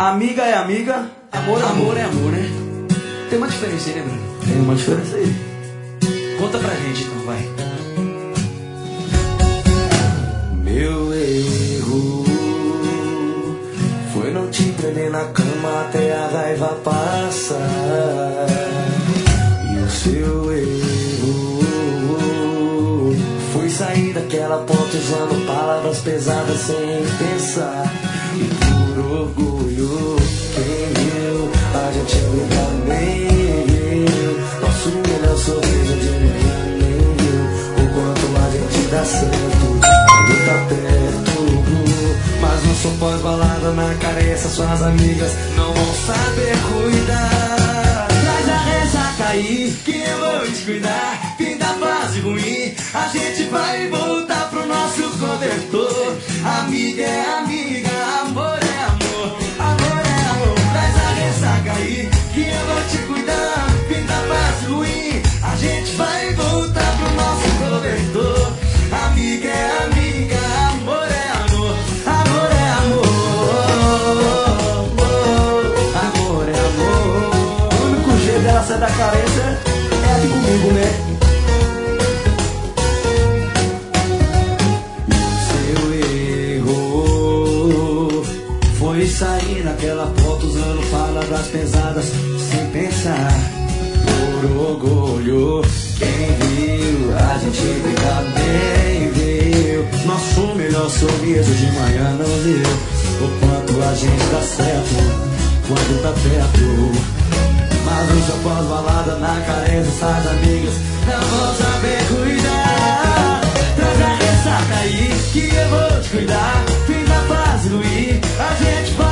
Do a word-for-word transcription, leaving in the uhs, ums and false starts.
Amiga é amiga, amor é amor, Amor é amor, né? Tem uma diferença aí, né, Bruno? Tem uma diferença aí. Conta pra gente então, vai. Meu erro foi não te prender na cama até a raiva passar. E o seu erro foi sair daquela porta usando palavras pesadas sem pensar. E por orgulho, quem viu a gente brigar nem viu. Nosso melhor sorriso de manhã nem viu. O quanto a gente dá certo quando tá perto. Mas não sou pós-balada na cabeça, suas amigas não vão saber cuidar. Traz a ressaca aí, que eu vou te cuidar. Fim da fase ruim, a gente vai voltar pro nosso cobertor. Amiga é amiga, amor é amor, amor é amor. Traz a ressaca aí, que eu vou te cuidar. Fim da fase ruim, a gente vai voltar pro nosso cobertor. Amiga é amiga, amor é amor, amor é amor, amor é amor. O único jeito dela sair da carência é aqui comigo, né? Foi sair naquela foto usando palavras pesadas sem pensar. Por orgulho, quem viu a gente brigar bem viu. Nosso melhor sorriso de manhã não viu. O quanto a gente dá certo quando tá perto. Mas não sou pós-balada na carência, essas amigas não vão saber cuidar. Traz a ressaca aí, que eu vou te cuidar. Fim da fase ruim, a gente vai